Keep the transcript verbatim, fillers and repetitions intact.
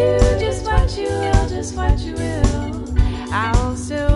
do just what you will, just what you will. I'll still